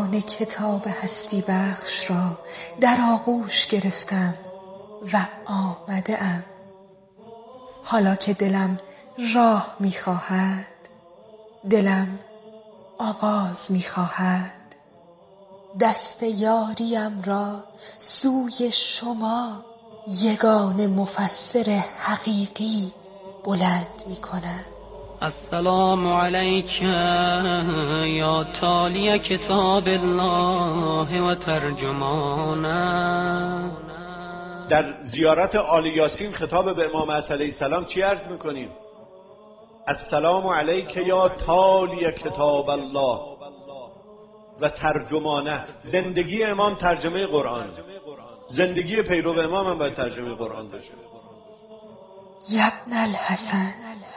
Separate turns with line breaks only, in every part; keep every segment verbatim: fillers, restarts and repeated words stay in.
یگان کتاب هستی بخش را در آغوش گرفتم و آمده ام. حالا که دلم راه می‌خواهد، دلم آغاز می‌خواهد. دست یاریم را سوی شما یگان مفسر حقیقی بلند می‌کند.
السلام علیک یا تالی کتاب الله و ترجمانه.
در زیارت آل یاسین خطاب به امام عصر علیه السلام چی عرض میکنیم؟ السلام علیک یا تالی کتاب الله و ترجمانه. زندگی امام ترجمه قرآن، زندگی پیرو امام هم باید ترجمه قرآن باشه.
یبن الحسن،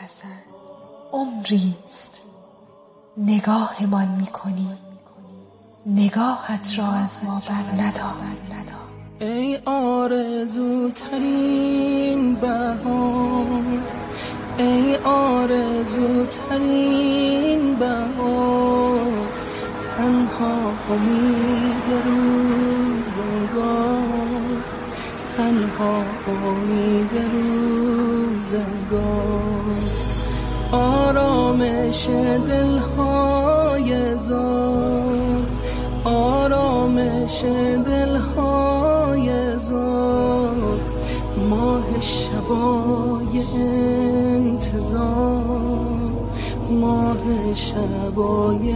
عمریست نگاهمان میکنی، نگاهت را از ما بر ندار.
ای آرزوترین بهار، ای آرزوترین بهار، تنها امید روزگار، تنها امید روزگار. آرامش دلهای زار، آرامش دلهای زار، ماه شبای انتظار، ماه شبای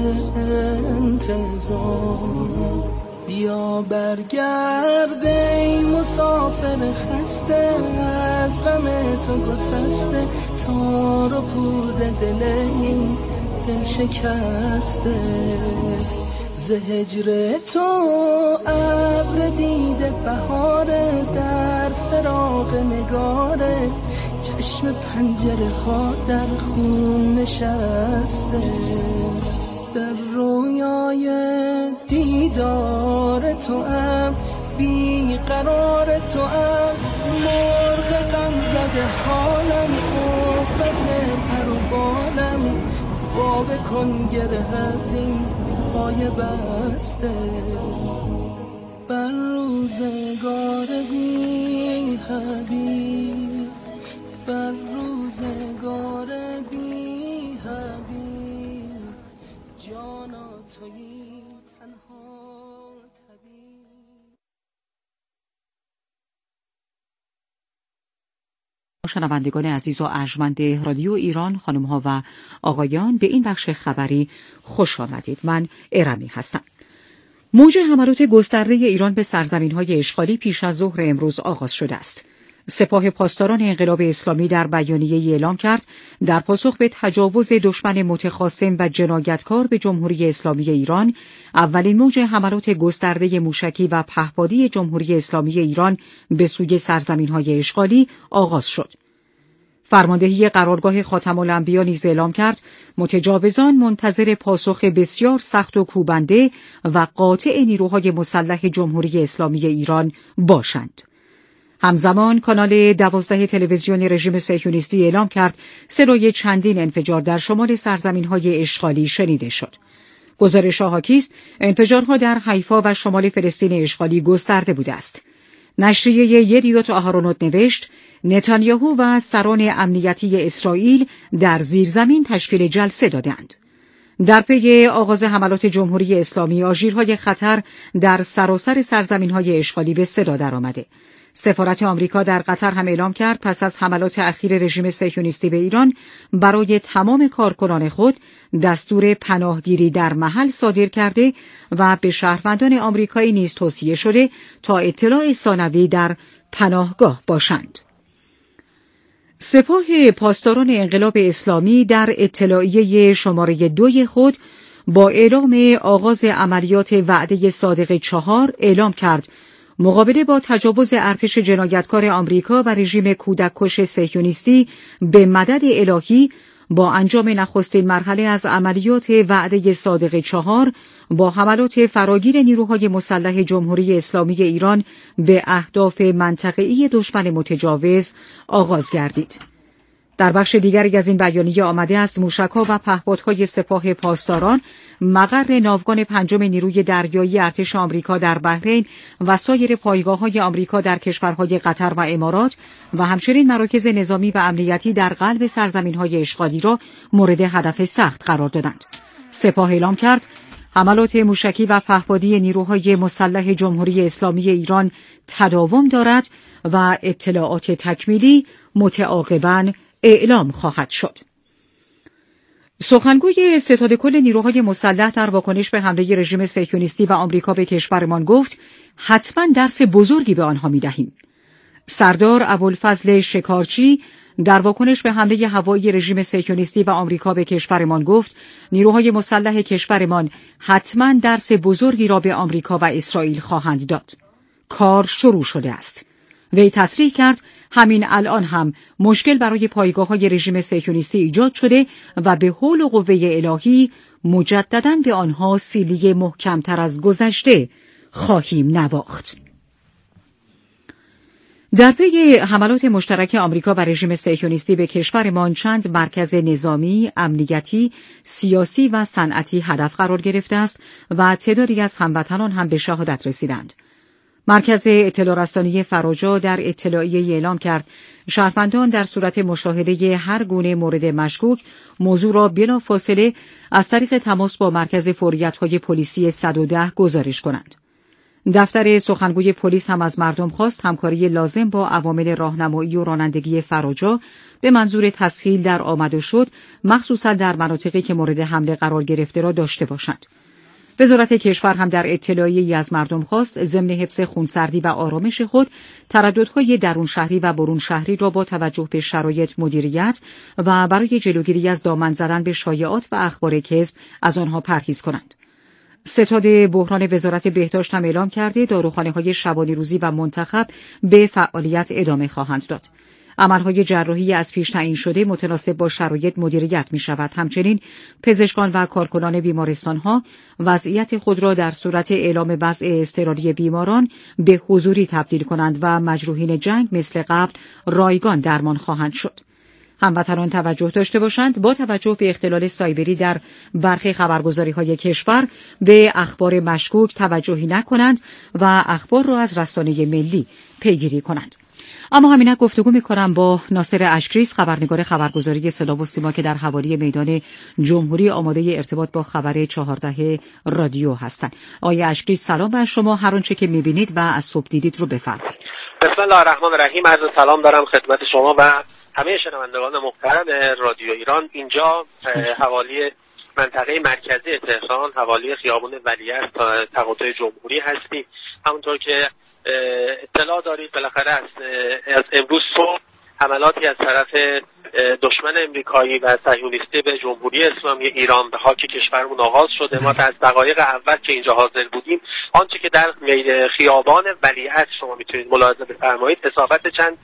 انتظار. بیا برگرد ای مسافر خسته، از غم تو گسسته، تار و پود دل این دل شکسته. ز هجر تو ابر دیده بهاره، در فراق نگاره، چشم پنجره ها در خون نشسته. در رویای دیدار تو ام، بی قرار تو ام، مرغ غم زده حالم، قوت پر و بالم، باب کن گره از این پای بسته. بر روزگار بی حبیب، بر روزگار بی حبیب، جانا تویی تنها طبیب.
شنوندگان عزیز و ارجمند رادیو ایران، خانم ها و آقایان، به این بخش خبری خوش آمدید. من ارمی هستم. موج حملات گسترده ایران به سرزمین‌های اشغالی پیش از ظهر امروز آغاز شده است. سپاه پاسداران انقلاب اسلامی در بیانیه‌ای اعلام کرد در پاسخ به تجاوز دشمن متخاصم و جنایتکار به جمهوری اسلامی ایران، اولین موج حملات گسترده موشکی و پهپادی جمهوری اسلامی ایران به سوی سرزمین‌های اشغالی آغاز شد. فرماندهی قرارگاه خاتم الانبیا نیز اعلام کرد متجاوزان منتظر پاسخ بسیار سخت و کوبنده و قاطع نیروهای مسلح جمهوری اسلامی ایران باشند. همزمان کانال دوازده تلویزیون رژیم صهیونیستی اعلام کرد صدای چندین انفجار در شمال سرزمین‌های اشغالی شنیده شد. گزارش‌ها حاکی است انفجارها در حیفا و شمال فلسطین اشغالی گسترده بوده است. نشریه یدیوت آهرونوت نوشت نتانیاهو و سران امنیتی اسرائیل در زیرزمین تشکیل جلسه دادند. در پی آغاز حملات جمهوری اسلامی، آژیرهای خطر در سراسر سرزمین‌های اشغالی به صدا درآمده. سفارت آمریکا در قطر هم اعلام کرد پس از حملات اخیر رژیم صهیونیستی به ایران برای تمام کارکنان خود دستور پناهگیری در محل صادر کرده و به شهروندان آمریکایی نیز توصیه شده تا اطلاع ثانوی در پناهگاه باشند. سپاه پاسداران انقلاب اسلامی در اطلاعیه شماره دوی خود با اعلام آغاز عملیات وعده صادق چهار اعلام کرد مقابله با تجاوز ارتش جنایتکار آمریکا و رژیم کودککش صهیونیستی به مدد الهی با انجام نخستین مرحله از عملیات وعده صادق چهار با حملات فراگیر نیروهای مسلح جمهوری اسلامی ایران به اهداف منطقه‌ای دشمن متجاوز آغاز گردید. در بخش دیگری از این بیانیه آمده است موشک‌ها و پهپادهای سپاه پاسداران مقر ناوگان پنجم نیروی دریایی ارتش آمریکا در بحرین و سایر پایگاه‌های آمریکا در کشورهای قطر و امارات و همچنین مراکز نظامی و امنیتی در قلب سرزمین‌های اشغالی را مورد هدف سخت قرار دادند. سپاه اعلام کرد حملات موشکی و پهپادی نیروهای مسلح جمهوری اسلامی ایران تداوم دارد و اطلاعات تکمیلی متعاقباً اعلام خواهد شد. سخنگوی ستاد کل نیروهای مسلح در واکنش به حمله رژیم صهیونیستی و آمریکا به کشورمان گفت حتما درس بزرگی به آنها می‌دهیم. سردار ابوالفضل شکارچی در واکنش به حمله هوایی رژیم صهیونیستی و آمریکا به کشورمان گفت نیروهای مسلح کشورمان حتما درس بزرگی را به آمریکا و اسرائیل خواهند داد. کار شروع شده است. وی تصریح کرد همین الان هم مشکل برای پایگاه‌های رژیم صهیونیستی ایجاد شده و به حول و قوه الهی مجدداً به آنها سیلی محکمتر از گذشته خواهیم نواخت. در پی حملات مشترک آمریکا و رژیم صهیونیستی به کشورمان چند مرکز نظامی، امنیتی، سیاسی و صنعتی هدف قرار گرفته است و تعدادی از هموطنان هم به شهادت رسیدند. مرکز اطلاع رسانی فراجا در اطلاعیه اعلام کرد شهروندان در صورت مشاهده هر گونه مورد مشکوک موضوع را بلا فاصله از طریق تماس با مرکز فوریت‌های پلیسی صد و ده گزارش کنند. دفتر سخنگوی پلیس هم از مردم خواست همکاری لازم با عوامل راهنمایی و رانندگی فراجا به منظور تسهیل در آمد و شد مخصوصا در مناطقی که مورد حمله قرار گرفته را داشته باشند. وزارت کشور هم در اطلاعیه‌ای از مردم خواست ضمن حفظ خونسردی و آرامش خود ترددهای درون شهری و برون شهری را با توجه به شرایط مدیریت و برای جلوگیری از دامن زدن به شایعات و اخبار کذب از آنها پرهیز کنند. ستاد بحران وزارت بهداشت هم اعلام کرده داروخانه‌های شبانه روزی و منتخب به فعالیت ادامه خواهند داد. عملهای جراحی از پیش تعیین شده متناسب با شرایط مدیریت می شود. همچنین پزشکان و کارکنان بیمارستانها وضعیت خود را در صورت اعلام وضع اضطراری بیماران به حضوری تبدیل کنند و مجروحین جنگ مثل قبل رایگان درمان خواهند شد. هموطنان توجه داشته باشند با توجه به اختلال سایبری در برخی خبرگزاری‌های کشور به اخبار مشکوک توجهی نکنند و اخبار را از رسانه ملی پیگیری کنند. اما همینک گفتگو می‌کنم با ناصر اشکریز خبرنگار خبرگزاری صدا و سیما که در حوالی میدان جمهوری آماده ارتباط با خبر چهارده رادیو هستند. آقای اشکریز سلام بر شما، هر آنچه که می‌بینید و از صبح دیدید رو بفرمایید.
بسم الله الرحمن الرحیم. عرض سلام دارم خدمت شما و همه شنوندگان محترم رادیو ایران. اینجا حوالی منطقه مرکزی تهران، حوالی خیابان ولیعصر تا تقاطع جمهوری هستی. همونطور که اطلاع دارید بالاخره از, از امروز صبح حملاتی از طرف دشمن امریکایی و صهیونیستی به جمهوری اسلامی ایران به خاک کشورمون آغاز شده. ما از دقایق اول که اینجا حاضر بودیم آنچه که در خیابان ولیعصر شما میتونید ملاحظه بفرمایید اصابت چند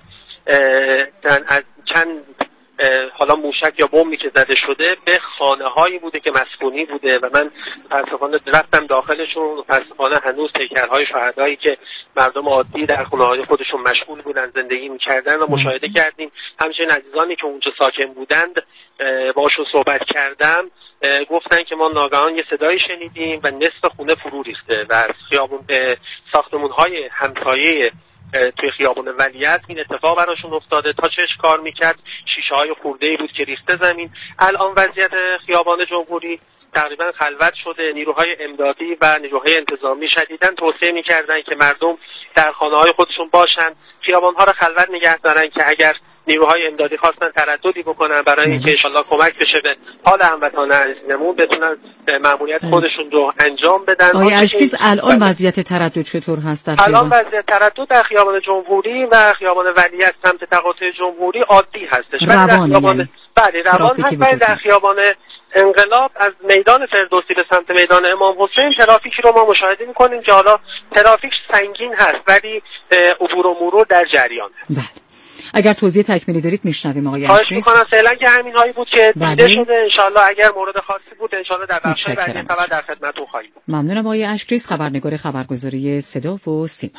از چند حالا موشک یا بمبی که زده شده به خانه هایی بوده که مسکونی بوده و من متاسفانه رفتم داخلشون. متاسفانه هنوز پیکرهای شهدایی که مردم عادی در خونه های خودشون مشغول بودن زندگی میکردن و مشاهده کردیم. همچنین عزیزانی که اونجا ساکن بودند باشون صحبت کردم گفتن که ما ناگهان یه صدایی شنیدیم و نصف خونه فرو ریخته و خیابون ساختمون های همسایه توی خیابان ولیعصر این اتفاق براشون افتاده. تا چش کار میکرد شیشه های خورده‌ای بود که ریخته زمین. الان وضعیت خیابان جمهوری تقریبا خلوت شده. نیروهای امدادی و نیروهای انتظامی شدیداً توصیه میکردن که مردم در خانه‌های خودشون باشن، خیابان‌ها رو خلوت نگه دارن که اگر نیروهای امدادی خواستن ترددی بکنن برای اینکه ان شاءالله کمک بشه به حال هموطنان عزیزمون بتونن مأموریت خودشون رو انجام بدن.
آقای اشکریز الان وضعیت تردد چطور هست در
الان وضعیت تردد در خیابان جمهوری و خیابان ولیعصر سمت تقاطع جمهوری عادی هستش.
روان
یعنی بله روان هست. ولی در خیابان انقلاب از میدان فردوسی به سمت میدان امام حسین ترافیکی رو ما مشاهده می‌کنیم که حالا ترافیک سنگین هست ولی عبور و مرور در جریان هست.
بله. اگر توضیح تکمیلی دارید میشنویم آقای
اشکریز.
خواهش
می‌کنم فعلا که همین هایی بود که دیده شده. ان شاءالله اگر مورد خاصی بود ان شاءالله در بخش بعدی خبر در خدمتتون خواهیم.
ممنونم آقای اشکریز خبرنگار خبرگزاری صدا و سیما.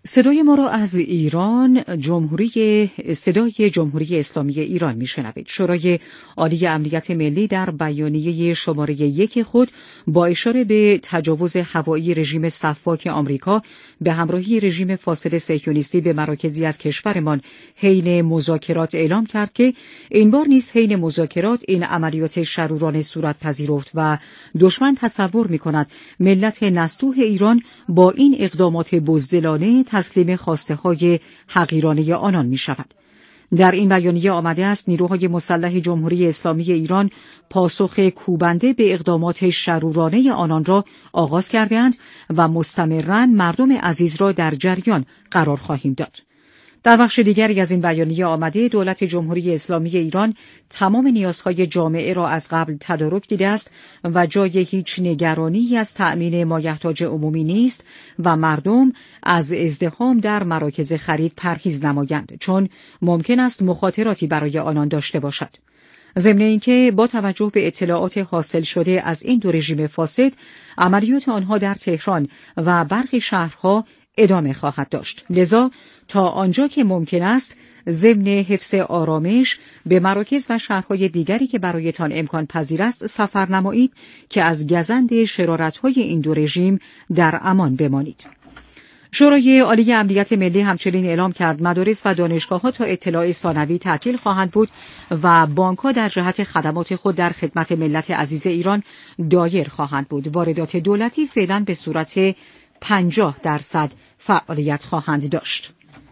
صدای ما را از ایران، جمهوری صدای جمهوری اسلامی ایران میشنوید. شورای عالی امنیت ملی در بیانیه شماره یک خود با اشاره به تجاوز هوایی رژیم سفاک آمریکا به همراهی رژیم فاسد صهیونیستی به مراکزی از کشورمان حین مذاکرات اعلام کرد که این بار نیز حین مذاکرات این عملیات شرورانه صورت پذیرفت و دشمن تصور می‌کند ملت نستوه ایران با این اقدامات بزدلانه تسلیم خواسته‌های حقیرانه آنان می‌شود. در این بیانیه آمده است نیروهای مسلح جمهوری اسلامی ایران پاسخ کوبنده به اقدامات شرورانه آنان را آغاز کرده‌اند و مستمراً مردم عزیز را در جریان قرار خواهیم داد. در بخش دیگری از این بیانیه آمده دولت جمهوری اسلامی ایران تمام نیازهای جامعه را از قبل تدارک دیده است و جای هیچ نگرانی از تأمین مایحتاج عمومی نیست و مردم از ازدحام در مراکز خرید پرهیز نمایند، چون ممکن است مخاطراتی برای آنان داشته باشد. ضمن اینکه با توجه به اطلاعات حاصل شده از این دو رژیم فاسد، عملیات آنها در تهران و برخی شهرها ادامه خواهد داشت. لذا تا آنجا که ممکن است ضمن حفظ آرامش به مراکز و شهرهای دیگری که برایتان امکان پذیر است سفر نمایید که از گزند شرارت‌های این دو رژیم در امان بمانید. شورای عالی امنیت ملی همچنین اعلام کرد مدارس و دانشگاه‌ها تا اطلاع ثانوی تعطیل خواهند بود و بانک‌ها در جهت خدمات خود در خدمت ملت عزیز ایران دایر خواهند بود. واردات دولتی فعلا به صورت پنجاه درصد فعالیت خواهند داشت.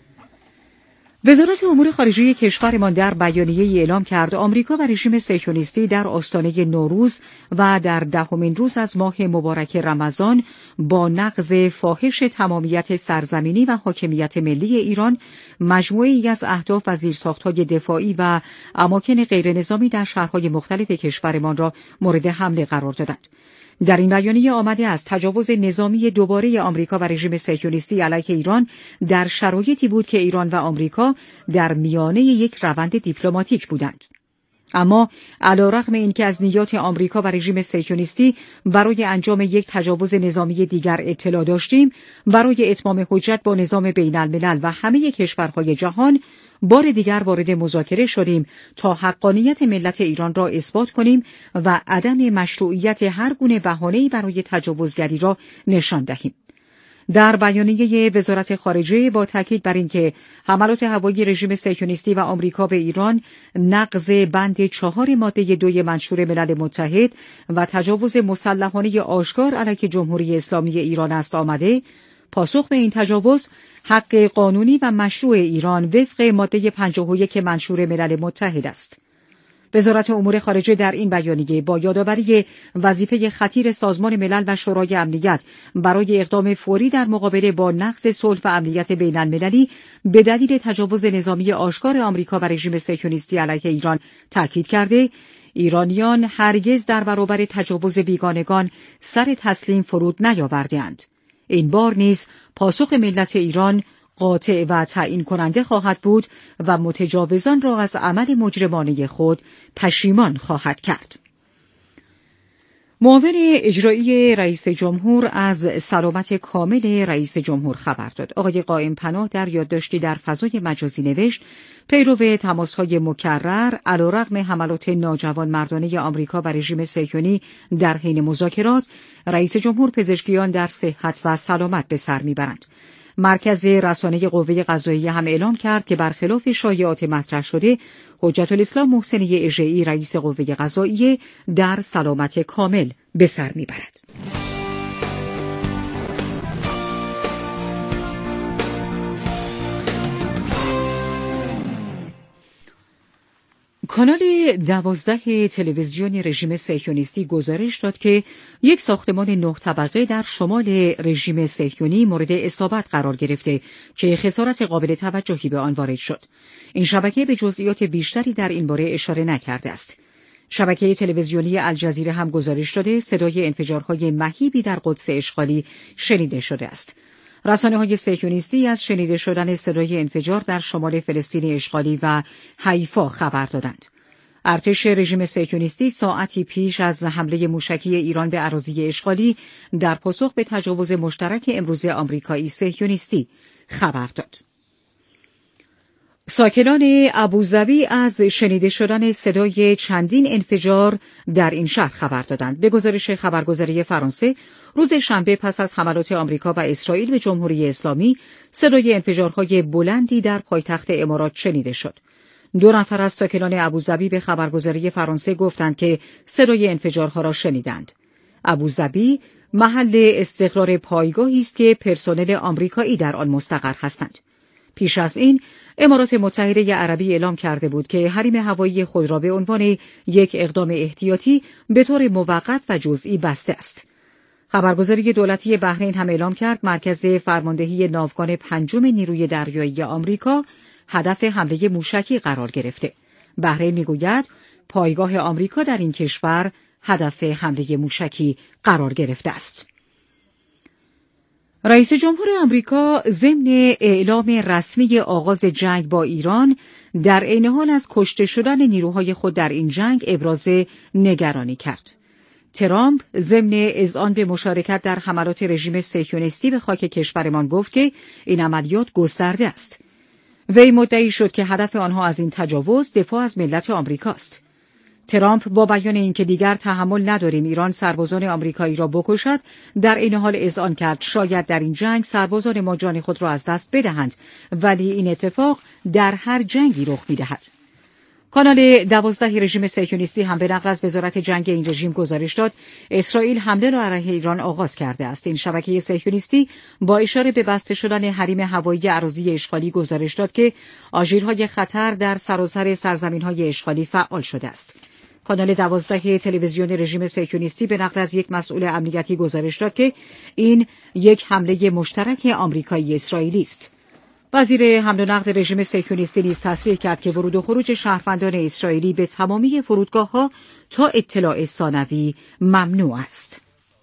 وزارت امور خارجه کشورمان در بیانیه‌ای اعلام کرد آمریکا و رژیم صهیونیستی در آستانه نوروز و در دهمین روز از ماه مبارک رمضان با نقض فاحش تمامیت سرزمینی و حاکمیت ملی ایران مجموعه‌ای از اهداف و زیرساخت‌های دفاعی و اماکن غیرنظامی در شهرهای مختلف کشورمان را مورد حمله قرار دادند. در این بیانیه آمده است تجاوز نظامی دوباره آمریکا و رژیم صهیونیستی علیه ایران در شرایطی بود که ایران و آمریکا در میانه یک روند دیپلماتیک بودند. اما علی‌رغم اینکه از نیات آمریکا و رژیم صهیونیستی برای انجام یک تجاوز نظامی دیگر اطلاع داشتیم، برای اتمام حجت با نظام بین الملل و همه کشورهای جهان بار دیگر وارد مذاکره شدیم تا حقانیت ملت ایران را اثبات کنیم و عدم مشروعیت هر گونه بهانه‌ای برای تجاوزگری را نشان دهیم. در بیانیه وزارت خارجه با تاکید بر اینکه حملات هوایی رژیم صهیونیستی و آمریکا به ایران نقض بند چهار ماده دوی منشور ملل متحد و تجاوز مسلحانه آشکار علیه جمهوری اسلامی ایران است آمده، پاسخ به این تجاوز حق قانونی و مشروع ایران وفق ماده پنجاه و یک منشور ملل متحد است. وزارت امور خارجه در این بیانیه با یادآوری وظیفه خطیر سازمان ملل و شورای امنیت برای اقدام فوری در مقابله با نقض صلح و امنیت بین المللی به دلیل تجاوز نظامی آشکار آمریکا و رژیم صهیونیستی علیه ایران تاکید کرده ایرانیان هرگز در برابر تجاوز بیگانگان سر تسلیم فرود نیاورده‌اند. این بار نیز پاسخ ملت ایران قاطع و تعیین کننده خواهد بود و متجاوزان را از عمل مجرمانه خود پشیمان خواهد کرد. معاون اجرایی رئیس جمهور از سلامت کامل رئیس جمهور خبر داد. آقای قائم پناه در یادداشتی در فضای مجازی نوشت پیرو تماس‌های مکرر علی‌رغم حملات ناجوان مردانه آمریکا و رژیم صهیونی در حین مذاکرات، رئیس جمهور پزشکیان در صحت و سلامت به سر میبرند. مرکز رسانه قوه قضاییه هم اعلام کرد که برخلاف شایعات مطرح شده، حجت الاسلام محسنی اژه‌ای رئیس قوه قضاییه در سلامت کامل به سر میبرد. کانال دوازده تلویزیون رژیم صهیونیستی گزارش داد که یک ساختمان نه طبقه در شمال رژیم صهیونی مورد اصابت قرار گرفته که خسارت قابل توجهی به آن وارد شد. این شبکه به جزئیات بیشتری در این باره اشاره نکرده است. شبکه تلویزیونی الجزیره هم گزارش داده صدای انفجارهای مهیبی در قدس اشغالی شنیده شده است. رسانه‌های صهیونیستی از شنیده شدن صدای انفجار در شمال فلسطین اشغالی و حیفا خبر دادند. ارتش رژیم صهیونیستی ساعتی پیش از حمله موشکی ایران به اراضی اشغالی در پاسخ به تجاوز مشترک امروز آمریکایی صهیونیستی خبر داد. ساکنان ابوظبی از شنیده شدن صدای چندین انفجار در این شهر خبر دادند. به گزارش خبرگزاری فرانسه، روز شنبه پس از حملات آمریکا و اسرائیل به جمهوری اسلامی، صدای انفجارهای بلندی در پایتخت امارات شنیده شد. دو نفر از ساکنان ابوظبی به خبرگزاری فرانسه گفتند که صدای انفجارها را شنیدند. ابوظبی محل استقرار پایگاهی است که پرسنل آمریکایی در آن مستقر هستند. پیش از این امارات متحده عربی اعلام کرده بود که حریم هوایی خود را به عنوان یک اقدام احتیاطی به طور موقت و جزئی بسته است. خبرگزاری دولتی بحرین هم اعلام کرد مرکز فرماندهی ناوگان پنجم نیروی دریایی آمریکا هدف حمله موشکی قرار گرفته. بحرین میگوید پایگاه آمریکا در این کشور هدف حمله موشکی قرار گرفته است. رئیس جمهور آمریکا ضمن اعلام رسمی آغاز جنگ با ایران در عین حال از کشته شدن نیروهای خود در این جنگ ابراز نگرانی کرد. ترامپ ضمن اذعان به مشارکت در حملات رژیم صهیونیستی به خاک کشورمان گفت که این عملیات گسترده است. وی مدعی شد که هدف آنها از این تجاوز دفاع از ملت آمریکاست. ترامپ با بیان اینکه دیگر تحمل نداریم ایران سربازان آمریکایی را بکشد، در این حال اذعان کرد شاید در این جنگ سربازان ما جان خود را از دست بدهند، ولی این اتفاق در هر جنگی رخ می‌دهد. کانال دوازده رژیم صهیونیستی هم به نقل از وزارت جنگ این رژیم گزارش داد اسرائیل حمله را علیه ایران آغاز کرده است. این شبکه صهیونیستی با اشاره به بسته شدن حریم هوایی اراضی اشغالی گزارش داد که آژیرهای خطر در سراسر سرزمین‌های اشغالی فعال شده است. کانال دوازده تلویزیون رژیم صهیونیستی به نقل از یک مسئول امنیتی گزارش داد که این یک حمله مشترک آمریکایی اسرائیلی است. وزیر حمل و نقل رژیم صهیونیستی نیز تصریح کرد که ورود و خروج شهروندان اسرائیلی به تمامی فرودگاه‌ها تا اطلاع ثانوی ممنوع است.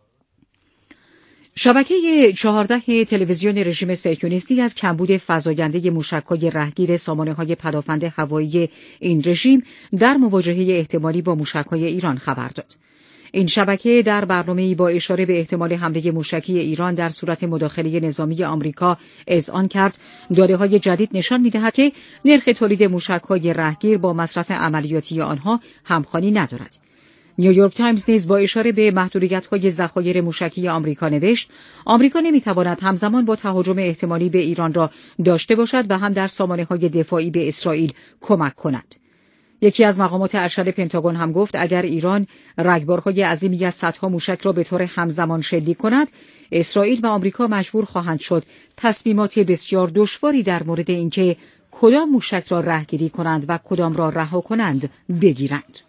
شبکه چهارده تلویزیون رژیم صهیونیستی از کمبود فزاینده موشک‌های رهگیر سامانه‌های پدافند هوایی این رژیم در مواجهه احتمالی با موشک‌های ایران خبر داد. این شبکه در برنامه‌ای با اشاره به احتمال حمله موشکی ایران در صورت مداخله نظامی آمریکا اذعان کرد داده‌های جدید نشان می‌دهد که نرخ تولید موشک‌های رهگیر با مصرف عملیاتی آنها همخوانی ندارد. نیویورک تایمز نیز با اشاره به محدودیت‌های ذخایر موشکی آمریکا نوشت آمریکا نمی‌تواند همزمان با تهاجم احتمالی به ایران را داشته باشد و هم در سامانه‌های دفاعی به اسرائیل کمک کند. یکی از مقامات ارشد پنتاگون هم گفت اگر ایران رگبارهای عظیمی از صدها موشک را به طور همزمان شلیک کند، اسرائیل و آمریکا مجبور خواهند شد تصمیمات بسیار دشواری در مورد اینکه کدام موشک را رهگیری کنند و کدام را رها کنند بگیرند.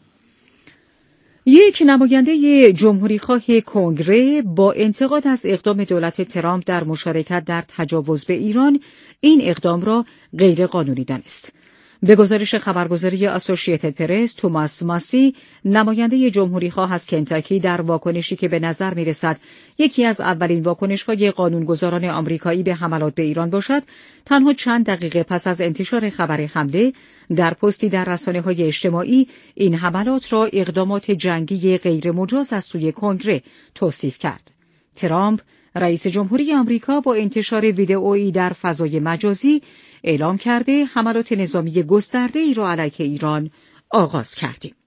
یک نماینده جمهوریخواه کنگره با انتقاد از اقدام دولت ترامپ در مشارکت در تجاوز به ایران این اقدام را غیرقانونی دانست. به گزارش خبرگزاری اسوسییتد پرس، توماس ماسی، نماینده جمهوریخواه از کنتاکی، در واکنشی که به نظر می‌رسد یکی از اولین واکنش‌های قانونگذاران آمریکایی به حملات به ایران باشد، تنها چند دقیقه پس از انتشار خبر حمله در پستی در رسانه‌های اجتماعی این حملات را اقدامات جنگی غیرمجاز از سوی کنگره توصیف کرد. ترامپ رئیس جمهوری آمریکا با انتشار ویدئویی در فضای مجازی اعلام کرده حملات نظامی گسترده‌ای را علیه ایران آغاز کردیم.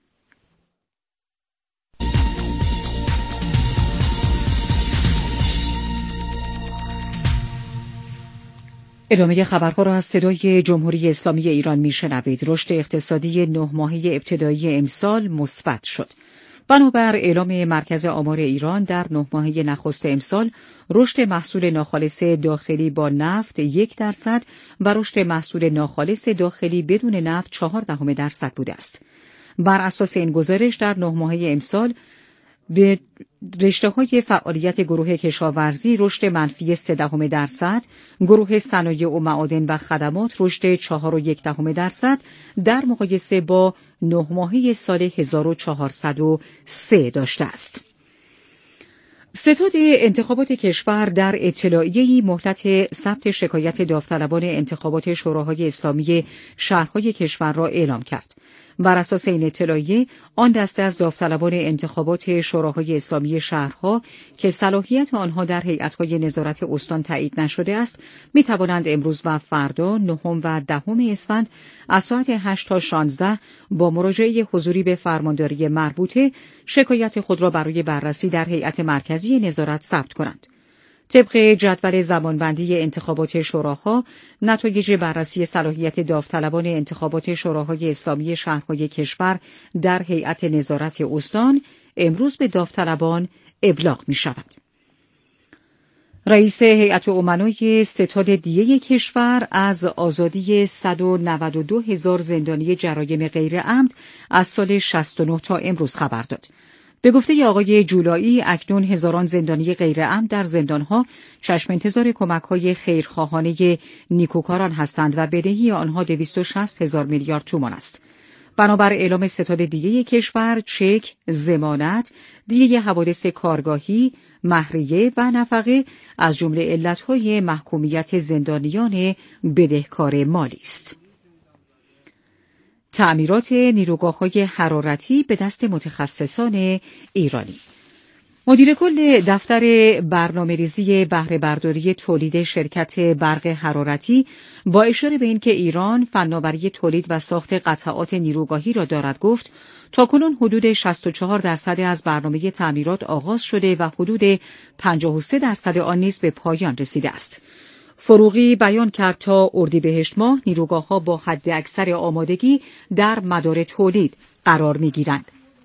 ادامه خبرها را از صدای جمهوری اسلامی ایران میشنوید. رشد اقتصادی نه ماهه ابتدایی امسال مثبت شد. بنابر اعلام مرکز آمار ایران در نه ماهه نخست امسال رشد محصول ناخالص داخلی با نفت یک درصد و رشد محصول ناخالص داخلی بدون نفت چهار دهم درصد بوده است. بر اساس این گزارش در نه ماهه امسال به رشته‌های فعالیت گروه کشاورزی رشد منفی سه دهم درصد، گروه صنایع و معادن و خدمات رشد چهار و یک دهم درصد در مقایسه با نه ماهه سال هزار و چهارصد و سه داشته است. ستاد انتخابات کشور در اطلاعیه‌ای مهلت ثبت شکایت داوطلبان انتخابات شوراهای اسلامی شهرهای کشور را اعلام کرد. بر اساس این اطلاعیه، آن دسته از داوطلبان انتخابات شوراهای اسلامی شهرها که صلاحیت آنها در هیئت‌های نظارت استان تایید نشده است، می‌توانند امروز و فردا نهم و دهم اسفند از ساعت هشت تا شانزده با مراجعه حضوری به فرمانداری مربوطه شکایت خود را برای بررسی در هیئت مرکزی نظارت ثبت کنند. طبق جدول زمانبندی انتخابات شوراها، نتایج بررسی صلاحیت داوطلبان انتخابات شوراهای اسلامی شهرهای کشور در هیئت نظارت استان امروز به داوطلبان ابلاغ می شود. رئیس هیئت امنای ستاد دیه کشور از آزادی صد و نود و دو هزار زندانی جرایم غیر عمد از سال شصت و نه تا امروز خبر داد. به گفته آقای جولایی، اکنون هزاران زندانی غیر عمد در زندانها چشم انتظار کمک‌های خیرخواهانه نیکوکاران هستند و بدهی آنها دویست و شصت هزار میلیارد تومان است. بنابر اعلام ستاد دیه کشور، چک، ضمانت، دیه حوادث کارگاهی، مهریه و نفقه از جمله علت‌های محکومیت زندانیان بدهکار مالی است. تعمیرات نیروگاه‌های حرارتی به دست متخصصان ایرانی. مدیر کل دفتر برنامه‌ریزی بهره برداری تولید شرکت برق حرارتی با اشاره به اینکه ایران فناوری تولید و ساخت قطعات نیروگاهی را دارد گفت تاکنون حدود شصت و چهار درصد از برنامه تعمیرات آغاز شده و حدود پنجاه و سه درصد آن نیز به پایان رسیده است. فروغی بیان کرد تا اردیبهشت ماه نیروگاه‌ها با حد اکثر آمادگی در مدار تولید قرار می‌گیرند.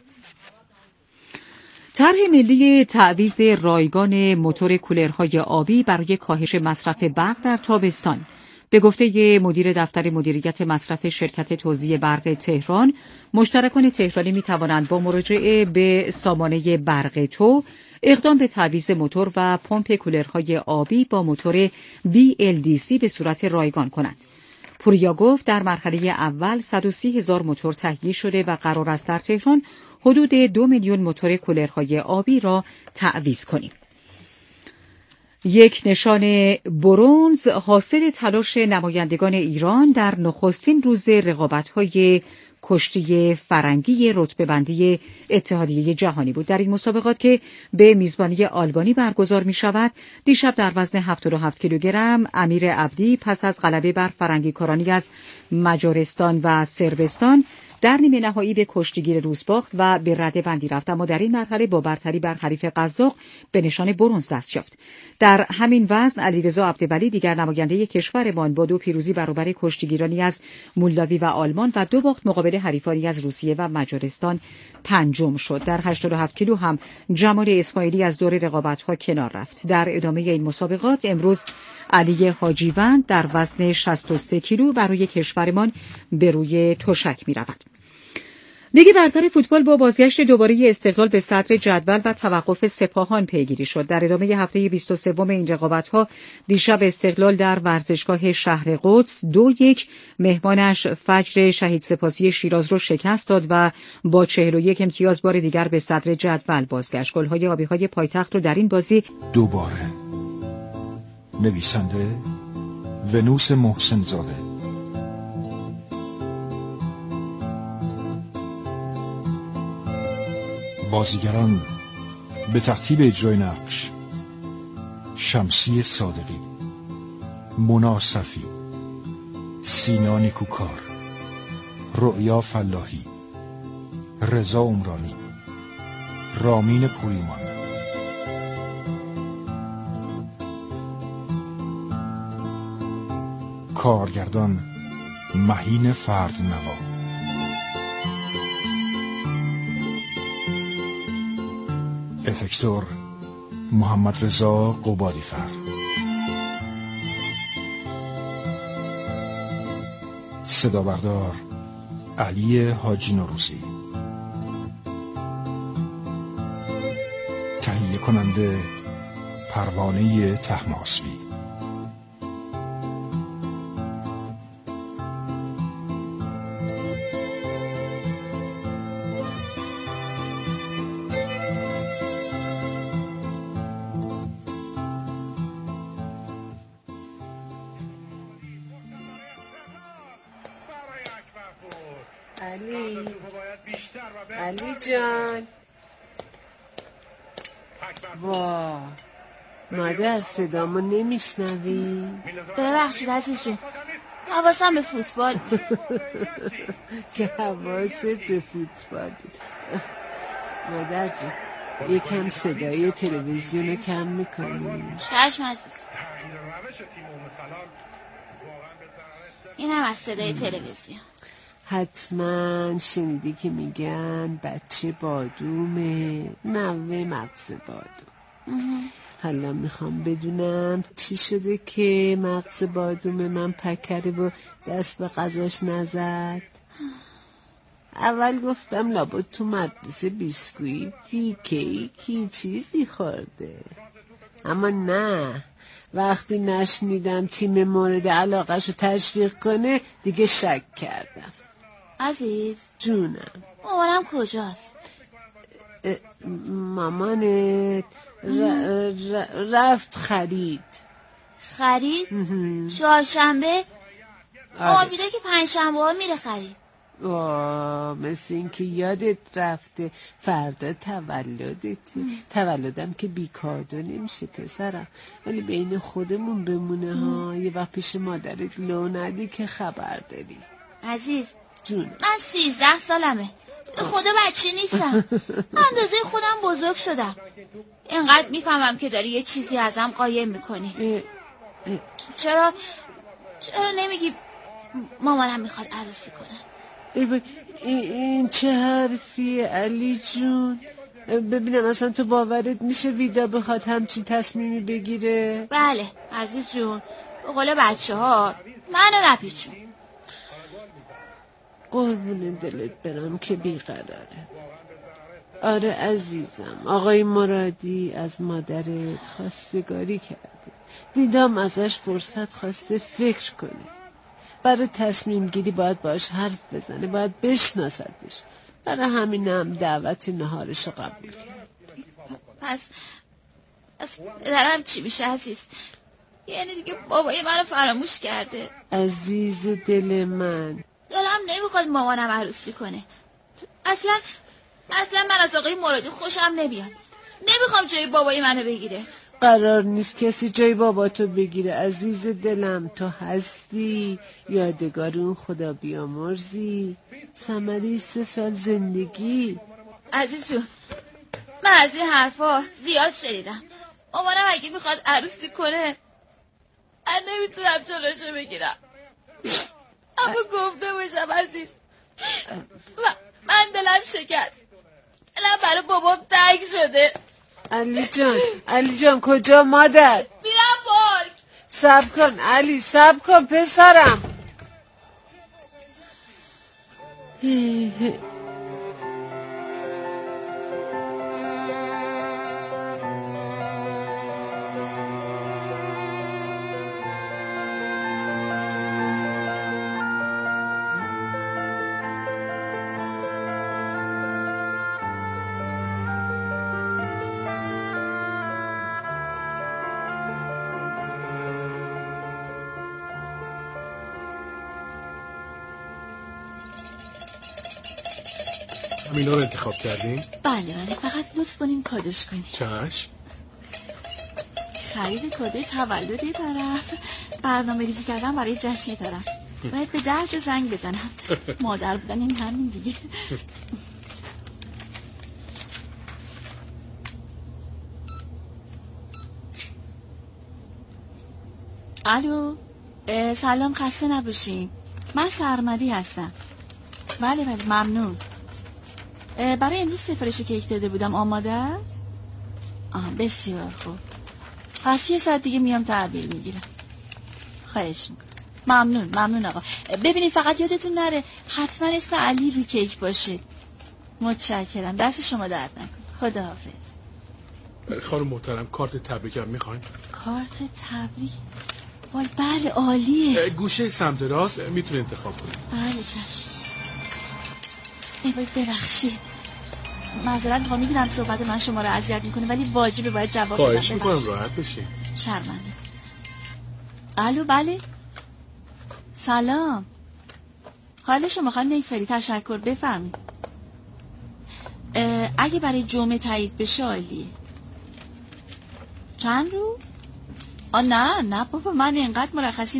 طرح ملی تعویض رایگان موتور کولرهای آبی برای کاهش مصرف برق در تابستان. به گفته مدیر دفتر مدیریت مصرف شرکت توزیع برق تهران، مشترکان تهرانی می توانند با مراجعه به سامانه برق تو اقدام به تعویض موتور و پمپ کولرهای آبی با موتور بی ال دی سی به صورت رایگان کنند. پوریا گفت در مرحله اول صد و سی هزار موتور تهیه شده و قرار است در تهران حدود دو میلیون موتور کولرهای آبی را تعویض کنیم. یک نشان برنز حاصل تلاش نمایندگان ایران در نخستین روز رقابت‌های کشتی فرنگی رتبه‌بندی اتحادیه جهانی بود. در این مسابقات که به میزبانی آلبانی برگزار می شود، دیشب در وزن هفتاد و هفت کیلوگرم امیر عبدی پس از غلبه بر فرنگیکارانی از مجارستان و صربستان در نیمه نهایی به کشتیگیر روس باخت و به رده بندی رفت، اما در این مرحله با برتری بر حریف قزاق به نشان برنز دست یافت. در همین وزن علیرضا عبدولی دیگر نماینده کشورمان با دو پیروزی برابر کشتیگیرانی از مولداوی و آلمان و دو باخت مقابل حریفانی از روسیه و مجارستان پنجم شد. در هشتاد و هفت کیلو هم جمال اسماعیلی از دور رقابت‌ها کنار رفت. در ادامه این مسابقات امروز علی حاجیوند در وزن شصت و سه کیلو برای کشورمان به روی تشک می‌رود. لیگ برتر فوتبال با بازگشت دوباره استقلال به صدر جدول و توقف سپاهان پیگیری شد. در ادامه هفته بیست و سوم این رقابت‌ها دیشب استقلال در ورزشگاه شهر قدس دو یک مهمانش فجر شهید سپاسی شیراز را شکست داد و با چهل و یک امتیاز بار دیگر به صدر جدول بازگشت. گل‌های آبی‌های پایتخت رو در این بازی
دوباره. نویسنده ونوس محسن زاده، بازیگران به ترتیب اجرای نقش: شمسی صادقی، مونا صفی، سینا نیکوکار، رؤیا فلاحی، رضا عمرانی، رامین پوریمان. کارگردان مهین فردنوا. افکتور محمد رضا قبادیفر. صدا بردار علی حاجی نوروزی. تهیه کننده پروانه طهماسبی.
علی علی جان. وا مادر صدامو نمیشنوی؟
ببخشید عزیزم، حواسم به فوتبال
که حواست به فوتبال بود. مادر جان یکم صدای تلویزیون رو کم میکنی؟
چشم عزیز. این هم از صدای تلویزیون.
حتما شنیدی که میگن بچه بادومه، نوه مغز بادوم. حالا میخوام بدونم چی شده که مغز بادوم من پکره و دست به غذاش نزد. اول گفتم لابد تو مدرسه بیسکویتی کیکی چیزی خورده، اما نه، وقتی نشنیدم تیم مورد علاقهشو تشویق کنه دیگه شک کردم.
عزیز
جونم.
مامانم کجاست؟
مامانت ر... ر... رفت خرید.
خرید؟ چهارشنبه؟ آمیده که پنجشنبه ها میره خرید.
آه مثل این که یادت رفته فردا تولدتی. تولدم که بیکادو نمیشه پسرم، ولی بین خودمون بمونه ها. یه وقت پیش مادرت لو ندی که خبر داری.
عزیز
جون
من سیزده سالمه، خدا بچه نیستم، اندازه خودم بزرگ شدم. اینقدر میفهمم که داری یه چیزی ازم قایم میکنی. اه اه. چرا چرا نمیگی مامانم میخواد عروسی کنه؟
این, این چه حرفیه علی جون؟ ببینم اصلا تو باورت میشه ویدا بخواد همچین تصمیمی بگیره؟
بله عزیز جون، به قول بچه ها منو نپیچون.
قربون دلت برم که بیقراره. آره عزیزم، آقای مرادی از مادرت خواستگاری کرده، دیدم ازش فرصت خواسته فکر کنه. برای تصمیم گیری باید باش حرف بزنه، باید بشناستش. برای همینم دعوت نهارشو قبول کرد.
پس پس پدرم چی میشه عزیز؟ یعنی دیگه بابای منو فراموش کرده.
عزیز دل من،
دلم نمیخواد مامانم عروسی کنه. اصلا اصلا من از آقای مرادی خوشم نمیاد. نمیخوام جای بابای منو بگیره.
قرار نیست کسی جای باباتو بگیره عزیز دلم. تو هستی یادگار اون خدا بیامرزی، ثمره سه سال زندگی.
عزیز جون من از این حرفا زیاد شنیدم. مامانم اگه میخواد عروسی کنه من نمیتونم جلوشو بگیرم. اما گفته باشم عزیز، من, من دلم شکست، دلم برای بابام تنگ شده.
علی جان علی جان کجا مادر؟
میرم پارک.
صبر کن علی، صبر کن پسرم.
همینا رو انتخاب کردین؟
بله بله، فقط لطف کنین کادوش کنین.
چشم.
خرید کادوی تولد یه طرف، برنامه ریزی کردن برای جشن یه طرف. باید به ده جا زنگ بزنم. مادر بودن این همین دیگه. الو، سلام، خسته نباشین. من سرمدی هستم. بله بله ممنون. برای امروز سفارش کیک داده بودم، آماده است؟ آه بسیار خوب. پس یه ساعت دیگه میام تحویل میگیرم. خواهش میکنم. ممنون ممنون آقا. ببینید فقط یادتون نره حتما اسم علی روی کیک باشه. متشکرم، دست شما درد نکن. خداحافظ.
خانم محترم کارت تبریکم میخواین؟
کارت تبریک؟ وای بله عالیه.
گوشه سمت راست میتونه انتخاب کنید.
بله چشم. ای وای ببخشید، معذرت میخوام، میدونم صحبت من شما رو اذیت میکنه ولی واجبه باید جواب بدم.
خواهش میکنم راحت بشین.
شرمنده. الو بله سلام. حال شما خانم نیسری، تشکر، بفرمایید. اگه برای جمعه تایید بشه عالیه. چند رو؟ آ نه نه بابا، من اینقدر مرخصی